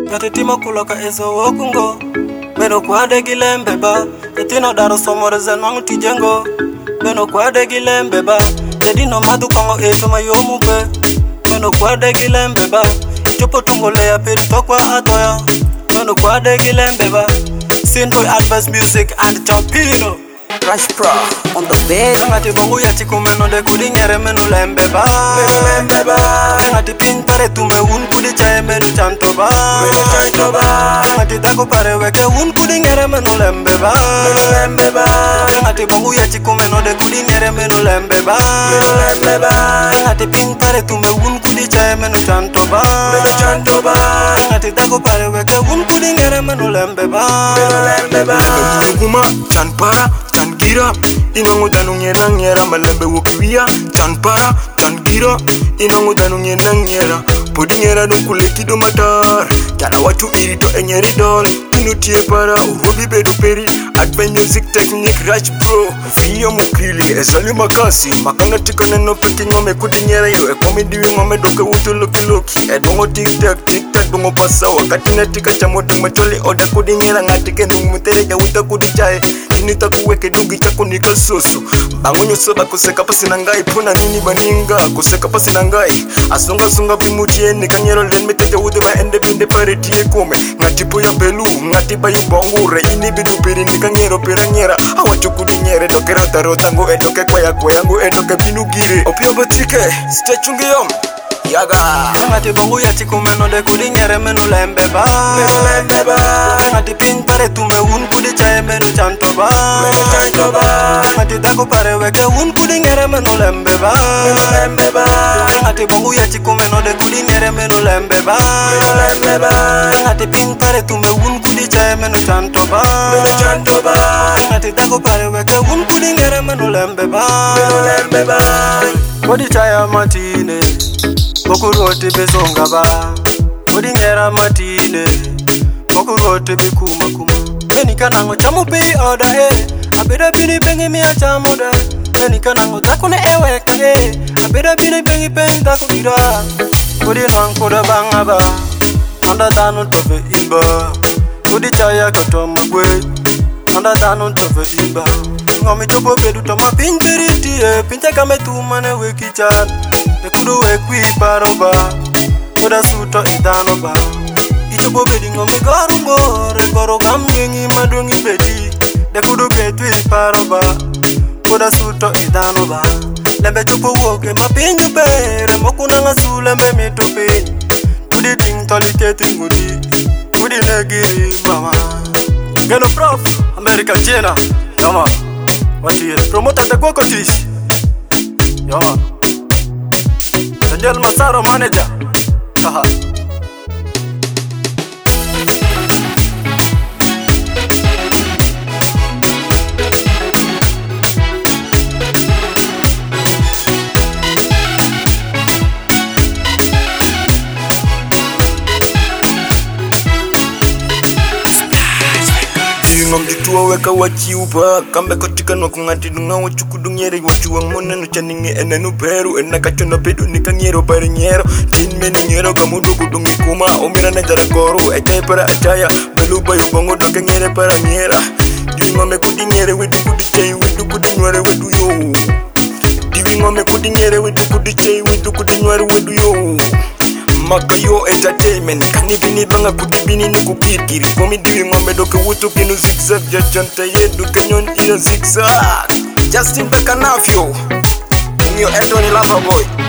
Gatitimo kuloka ezo wokungo Beno kwade gilembe ba Etino daro somore zenwang tijengo Beno kwade gilembe ba Edino madu kongo eto mayomu pe Beno kwade gilembe ba Chopo tungole ya peri tokwa atoya Beno kwade gilembe ba Sinboy Adverse Music and Champino Rush Pro on the bed. Ngati bongu ya chiku meno de kudi nyere menu lembe ba Ngati pin pare tume un kudi chaye menu chanto ba Ngati daku pare weke un kudi nyere menu lembe ba Ngati bongu ya chiku meno de kudi nyere menu lembe ba Ngati pin pare tume un kudi chaye menu chanto ba Ngati daku pare weke un kudi nyere menu lembe ba Kuma chan para chan gira inangu danu nyera nyera malembe wokiwia chan para chan gira inangu danu nyera nyera podi nyera don kulekido matar jana watu irito enyeri dol tinu tie para urobi bedu peri Advent Music Technique Rush Pro Vio mukili ezali makasi makanga tika neno peki ngome kudi nyera yo ekomi diwi ngome doke wutu loki loki edongo tik tak dongo pasa wakati netika chamoto macholi oda kudi nyera ngatike numutere ya wuta kudi chae inita kuweke dugi chako nika soso bangonyo soba kuseka pasi nangai puna nini baninga kuseka pasi nangai asonga songa bimutie nika nyero len metete wude ba ende binde pare tie kome ngatipo ya belu ngatiba ya bongure ini bidu piri nika nyero pira nyera awa chukudi nyere doke rota ngo edoke kwa yangu edoke binu gire opio batike stay chungiyom Yaga Ngati bongu ya chiku meno de kudi nyere menu lembe ba Ngati pin pare tume un kudi chaye menu chanto ba Ngati daku pare weke un kudi nyere menu lembe ba Ngati bongu ya chiku meno de kudi nyere menu lembe ba Ngati pin pare tume un kudi chaye menu chanto ba Ngati daku pare weke un kudi nyere menu lembe ba Kodi chaya matine Mokurote bezonga ba Kodi nyera matine Mokurote be kuma kuma Eni kanango chamu pe oda Abeda bini bengi mi achamoda Eni kanango takune eweka Abeda bini bengi pen takudira Kodi nwankoda banga ba Nanda danu tofe imba Kodi chaya katoma kwe Nanda danu tofe imba Ngomi chopo bedu toma pinteriti Pinche kame tumane wekichan Ekudu wekwi paroba Koda suto idanoba Ichopo bedi ngomi garumbo Rekoro kamnyengi madungi bedi Dekudu ketwi paroba Koda suto idanoba Lembe chupo woke mapinyu bere Mokuna ngasule me mitope Tudi ting toli keti ngudi Kudi negiri mama Geno prof America China Yama Wati promoter de Goko Tish Yama Daniel Masaro manager Haha Ngomjituwa weka wachiupa Kambe kotika nwakungati dunga wachukudu nyere Wachuwa ngone chaningi enenu peru Enaka chona pedu nika nyero pari nyero Tin meni nyero kamudu kudungi kuma Omira nejara koru echai para achaya Belupa yubongo doke nyere para nyera Diwi ngome kudi nyere wedu kudi chai Wedu kudi nwere wedu yo Diwi ngome kudi nyere wedu kudi chai Wedu kudi nwere wedu yo Makayo entertainment Kani bini banga kutibini ni kukirkiri Komi diwi ngombe doke wutu kinu zigzag Jajanta yedu kenyon ina zigzag Justin Beka Nafyo Mio Edwin Loverboy